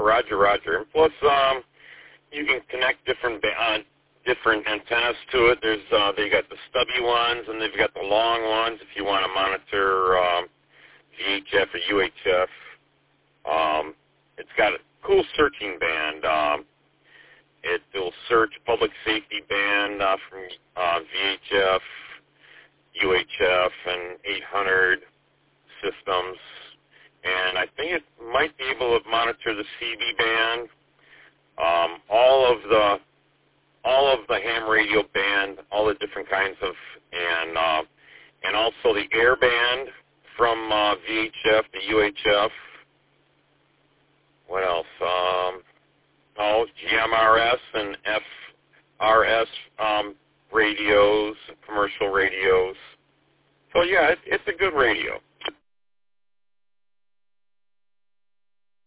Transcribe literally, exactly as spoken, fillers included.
Roger, Roger. And plus, um, you can connect different ba- uh, different antennas to it. There's uh, they got the stubby ones, and they've got the long ones if you want to monitor um, V H F or U H F. Um, it's got a cool searching band. Um, it will search public safety band uh, from uh, V H F, U H F, and eight hundred systems. And I think it might be able to monitor the C B band, um, all of the all of the ham radio band, all the different kinds of, and uh, and also the air band from uh, V H F, the U H F.